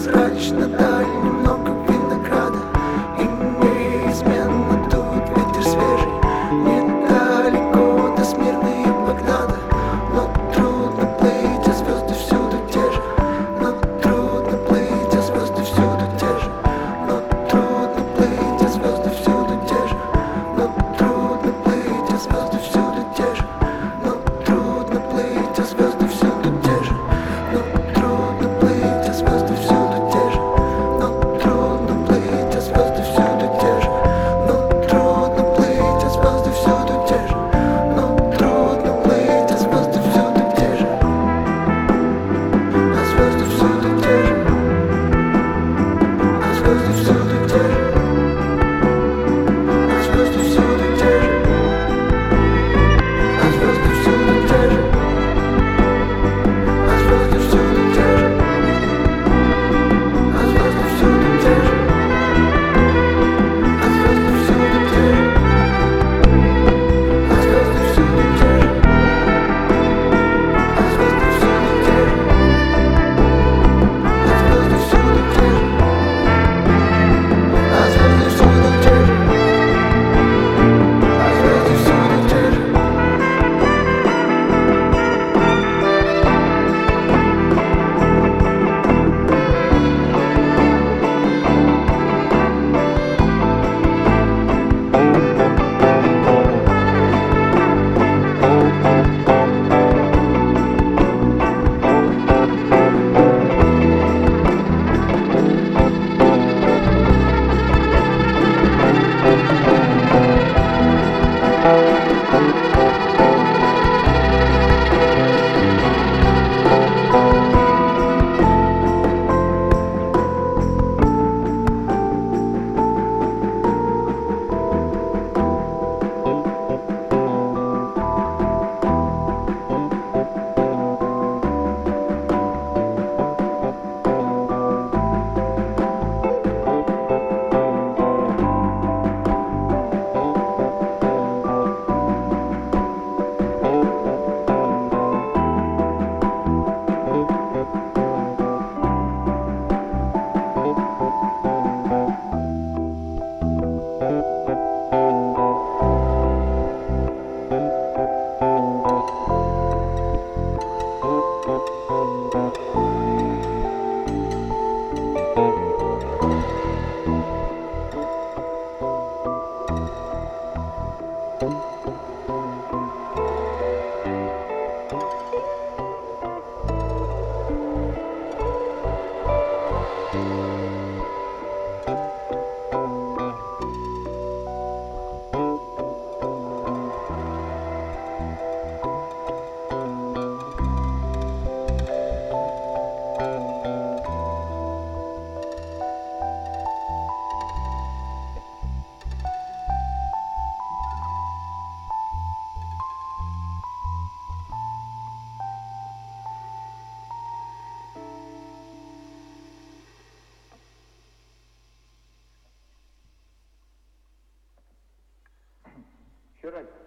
прозрачно даль, немного винограда, и неизменно дует ветер свежий. Недалеко до Смирны и Багдада, но трудно плыть, а звезды всюду те же. Но трудно плыть, а звезды всюду те же. Но трудно плыть, а звезды всюду те же. Но трудно плыть, а звезды всюду те же. Но трудно плыть, а звезды всюду те же. Но трудно плыть, а звезды всюду те же. Но трудно плыть, а звезды всюду те же. Но трудно плыть, а звезды всюду те же. Но трудно плыть, а звезды всюду те же. А звезды всюду те же. А звезды всюду те же. А звезды всюду те же. А звезды всюду те же. А звезды всюду те же. А звезды всюду те же. А звезды всюду те же. А звезды всюду те же. А звезды всюду те же. А звезды всюду те же. А звезды всюду те же. А звезды всюду те же. Еще раз.